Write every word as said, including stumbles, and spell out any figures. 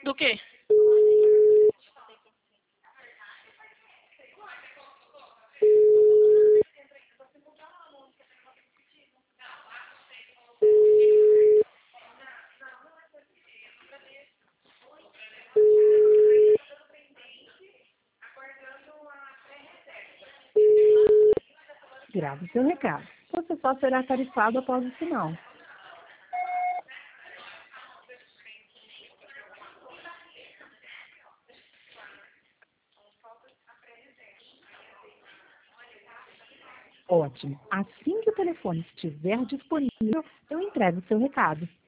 Do quê? Grave seu recado. Você só será tarifado após o sinal. Ótimo. Assim que o telefone estiver disponível, eu entrego o seu recado.